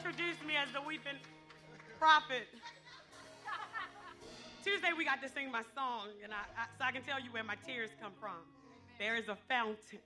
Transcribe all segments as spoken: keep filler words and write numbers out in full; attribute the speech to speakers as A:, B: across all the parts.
A: introduced me as the weeping prophet. Tuesday we got to sing my song, and I, I, so I can tell you where my tears come from. There is a fountain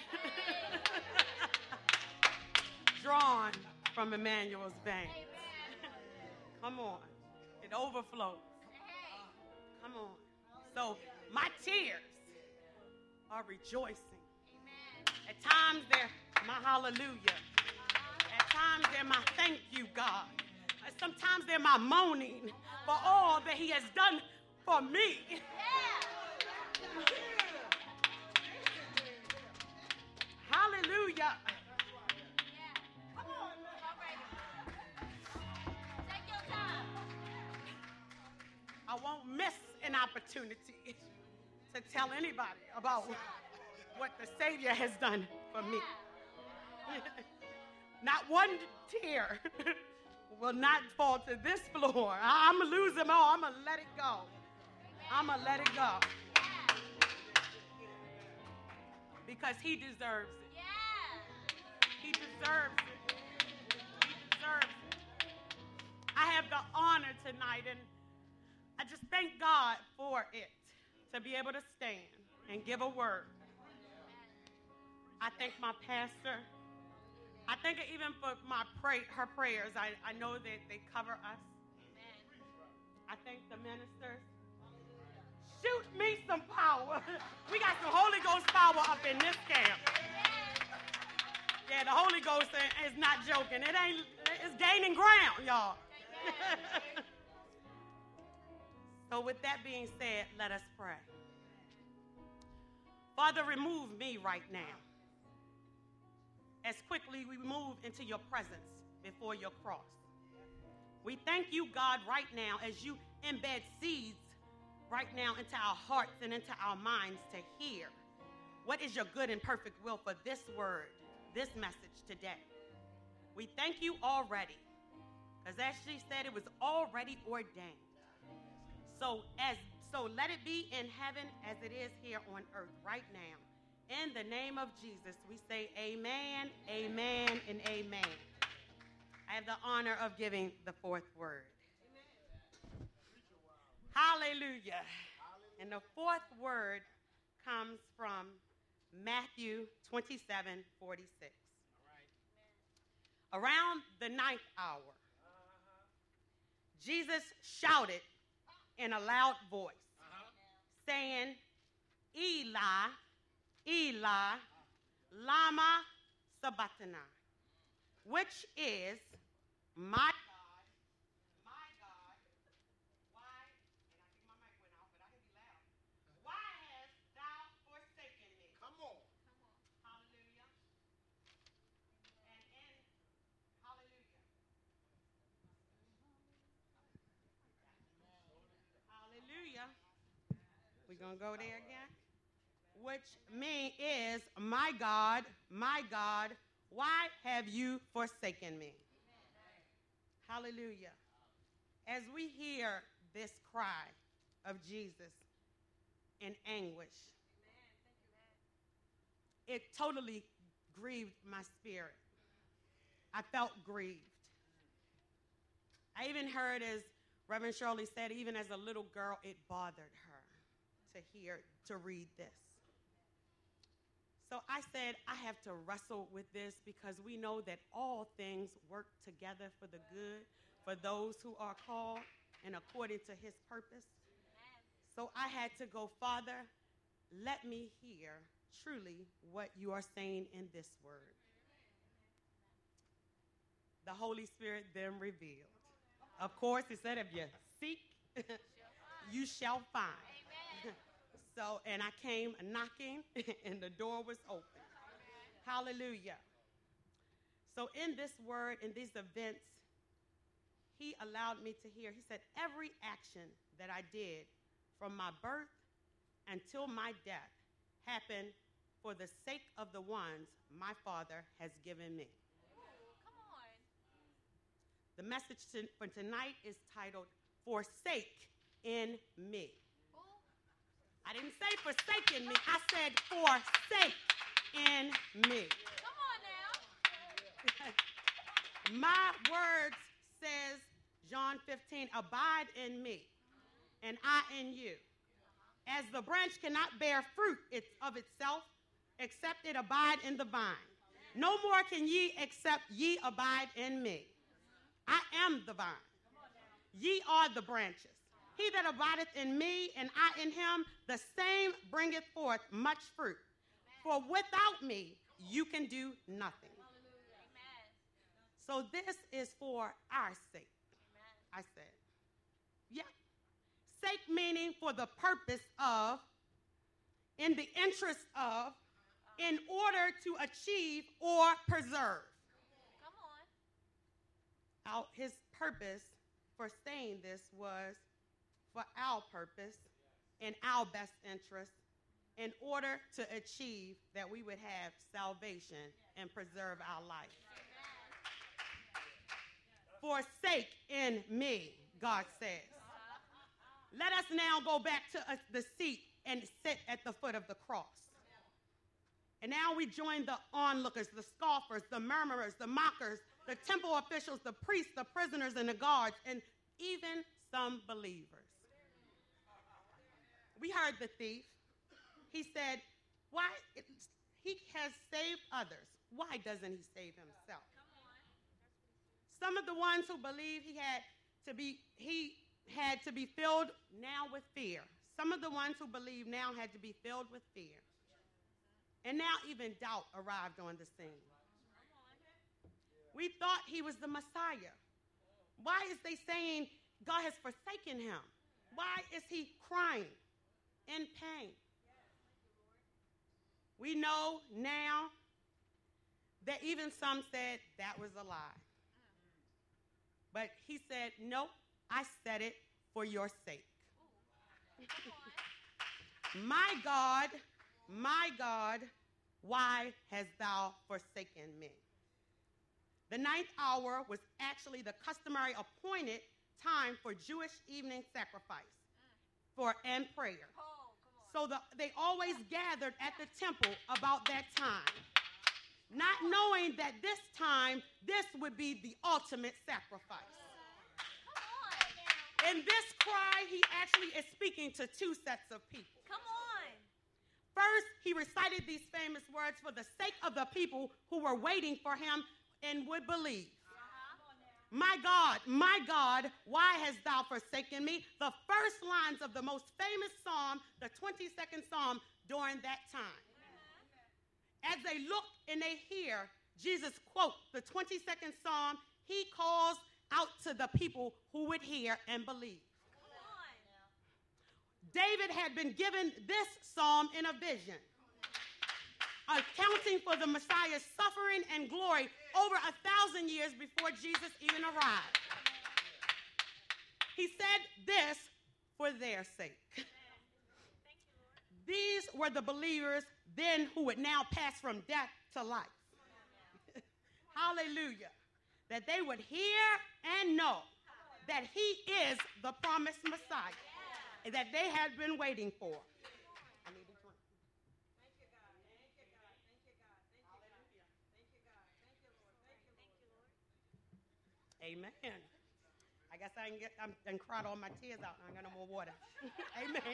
A: drawn from Emmanuel's veins. Come on. It overflows. Come on. So my tears are rejoicing. At times they're my hallelujah. At times they're my thank you, God. Sometimes they're my moaning for all that he has done for me. Hallelujah. Come on. Take your time. I won't miss an opportunity to tell anybody about what the Savior has done for me. Not one tear will not fall to this floor. I'm going to lose them all. I'm going to let it go. I'm going to let it go. Because he deserves it. He deserves it. He deserves it. I have the honor tonight, and I just thank God for it, to be able to stand and give a word. I thank my pastor. I thank her even for my pray, her prayers. I, I know that they cover us. I thank the ministers. Shoot me some power. We got some Holy Ghost power up in this camp. Yeah, the Holy Ghost is not joking. It ain't, it's gaining ground, y'all. So with that being said, let us pray. Father, remove me right now. As quickly we move into your presence before your cross. We thank you, God, right now as you embed seeds right now into our hearts and into our minds to hear what is your good and perfect will for this word, this message today. We thank you already, because as she said, it was already ordained. So as so let it be in heaven as it is here on earth right now. In the name of Jesus, we say amen, amen, and amen. I have the honor of giving the fourth word. Hallelujah. And the fourth word comes from Matthew twenty-seven forty-six. Around the ninth hour, Jesus shouted in a loud voice, saying, Eli, Eli, lama sabachthani, which is, my God, my God, why, and I think my mic went out, but I can be loud. Why hast thou forsaken me? Come on. Hallelujah. And in, hallelujah. Hallelujah. We're going to go there again. Which mean is, my God, my God, why have you forsaken me? Hallelujah. As we hear this cry of Jesus in anguish, it totally grieved my spirit. I felt grieved. I even heard, as Reverend Shirley said, even as a little girl, it bothered her to hear, to read this. So I said, I have to wrestle with this, because we know that all things work together for the good, for those who are called and according to his purpose. So I had to go, Father, let me hear truly what you are saying in this word. The Holy Spirit then revealed. Of course, he said, if you seek, you shall find. So, and I came knocking, and the door was open. Hallelujah. So in this word, in these events, he allowed me to hear. He said, every action that I did from my birth until my death happened for the sake of the ones my Father has given me.
B: Come on.
A: The message to, for tonight is titled, Forsake in Me. I didn't say forsaken me. I said forsake in me.
B: Come on now.
A: My words, says John fifteen, abide in me, and I in you. As the branch cannot bear fruit of itself, except it abide in the vine. No more can ye except ye abide in me. I am the vine. Ye are the branches. He that abideth in me, and I in him, the same bringeth forth much fruit. For without me, you can do nothing. So this is for our sake. I said, yeah. Sake meaning for the purpose of, in the interest of, in order to achieve or preserve.
B: Come on.
A: Our, his purpose for saying this was for our purpose and our best interest, in order to achieve that we would have salvation and preserve our life. Forsake in me, God says. Let us now go back to uh, the seat and sit at the foot of the cross. And now we join the onlookers, the scoffers, the murmurers, the mockers, the temple officials, the priests, the prisoners, and the guards, and even some believers. We heard the thief. He said, why? He has saved others. Why doesn't he save himself? Some of the ones who believe he had to be, he had to be filled now with fear. Some of the ones who believe now had to be filled with fear. And now even doubt arrived on the scene. We thought he was the Messiah. Why is they saying God has forsaken him? Why is he crying in pain? We know now that even some said that was a lie. But he said, nope, I said it for your sake. My God, my God, why hast thou forsaken me? The ninth hour was actually the customary appointed time for Jewish evening sacrifice for and prayer. So the, they always gathered at the temple about that time, not knowing that this time, this would be the ultimate sacrifice. In this cry, he actually is speaking to two sets of people.
B: Come on.
A: First, he recited these famous words for the sake of the people who were waiting for him and would believe. My God, my God, why hast thou forsaken me? The first lines of the most famous psalm, the twenty-second psalm, during that time. As they look and they hear Jesus quote the twenty-second psalm, he calls out to the people who would hear and believe. David had been given this psalm in a vision, accounting for the Messiah's suffering and glory over a thousand years before Jesus even arrived. He said this for their sake. These were the believers then who would now pass from death to life. Hallelujah. That they would hear and know that he is the promised Messiah that they had been waiting for. I need a drink. Thank you, God. Thank you, God. Thank you, God. Thank you, God. Thank you, God. Thank you, Lord. Thank you, Lord. Amen. I guess I can get, I'm, and cried all my tears out. I ain't got no more water. Amen.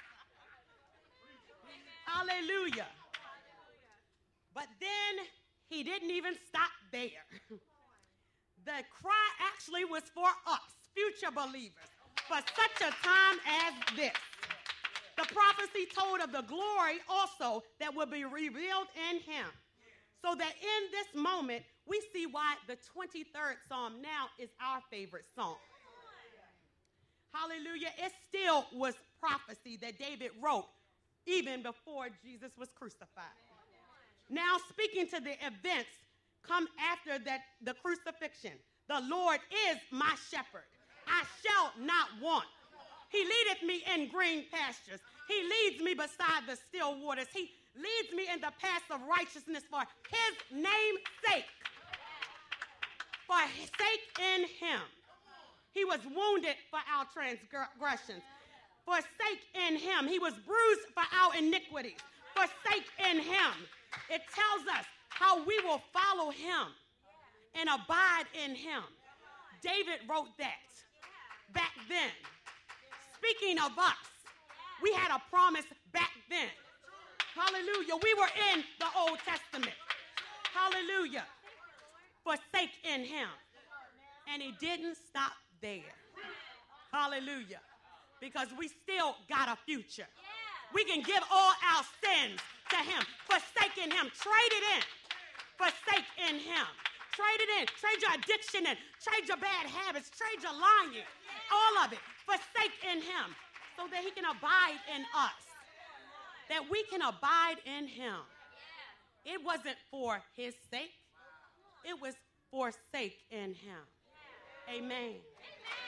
A: Hallelujah. But then he didn't even stop there. The cry actually was for us, future believers, for such a time as this. The prophecy told of the glory also that will be revealed in him. So that in this moment, we see why the twenty-third Psalm now is our favorite psalm. Hallelujah. It still was prophecy that David wrote even before Jesus was crucified. Now, speaking to the events come after that, the crucifixion. The Lord is my shepherd. I shall not want. He leadeth me in green pastures. He leads me beside the still waters. He leads me in the paths of righteousness for his name's sake. For his sake in him. He was wounded for our transgressions. For sake in him. He was bruised for our iniquities. For sake in him. It tells us how we will follow him and abide in him. David wrote that back then. Speaking of us, we had a promise back then. Hallelujah. We were in the Old Testament. Hallelujah. Forsake in him. And he didn't stop there. Hallelujah. Because we still got a future. We can give all our sins to him. Forsake in him. Trade it in. Forsake in him. Trade it in. Trade your addiction in. Trade your bad habits. Trade your lying. All of it. Forsake in him so that he can abide in us. That we can abide in him. It wasn't for his sake. It was for sake in him. Amen.